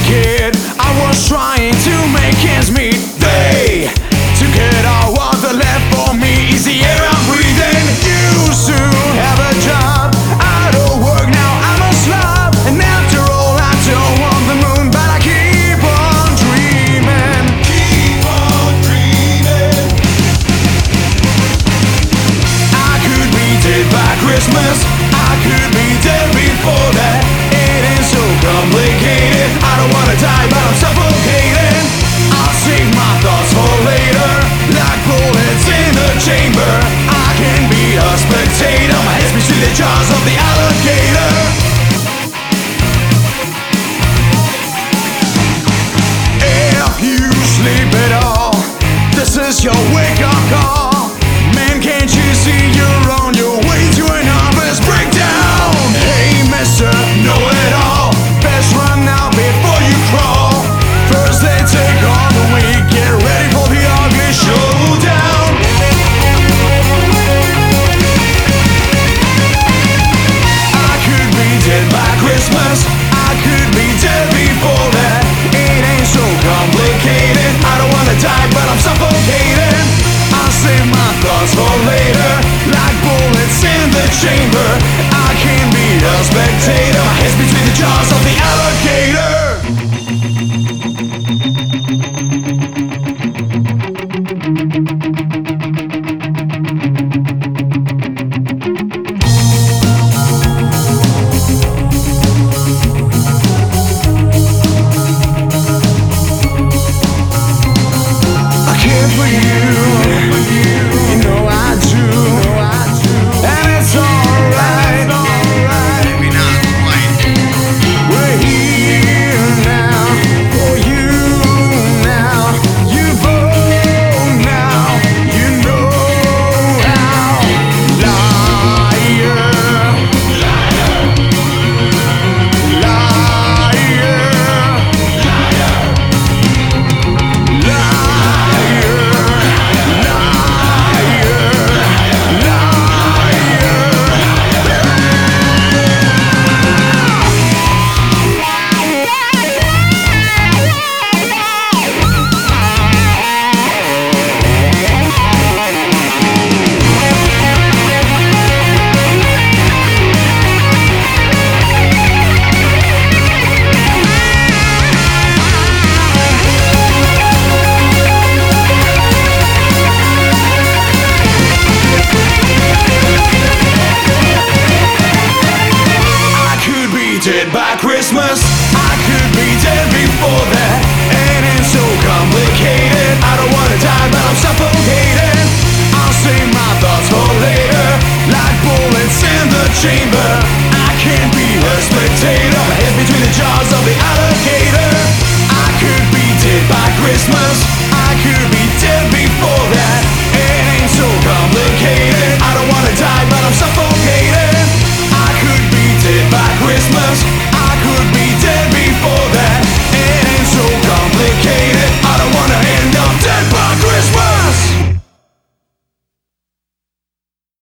complicated. I was trying to make ends meet. They took it all what they left for me is the air I'm breathing. You soon have a job, I don't work now, I'm a slob. And after all I don't want the moon, but I keep on dreaming. Keep on dreaming. I could be dead by Christmas, I could be dead before that. It ain't so complicated, I don't wanna die but I'm suffocating. I'll save my thoughts for later, like bullets in the chamber. I can be a spectator, my head's between the jaws of the alligator. If you sleep at all, this is your wake-up call. Man, can't you see you're on your way to an nervous breakdown? Hey mister, know it all, best run now before you crawl. First they take on the weak, get ready for the ugly showdown. I could be dead by Christmas, I could be dead before that. It ain't so complicated, I don't wanna die but I'm suffocating. I'll save my thoughts for later, like bullets in the chamber. I can be a spectator, my head's between the jaws of the alligator. I care for you, you know I do, and it's alright. Maybe not quite. We're here now, for you now. You vote now, you know how. Liar, dead by Christmas, I could be dead before that. It ain't so complicated, I don't wanna die but I'm suffocating. I'll save my thoughts for later, like bullets in the chamber. I can't be a spectator, my head's between the jaws of the alligator. I could be dead by Christmas,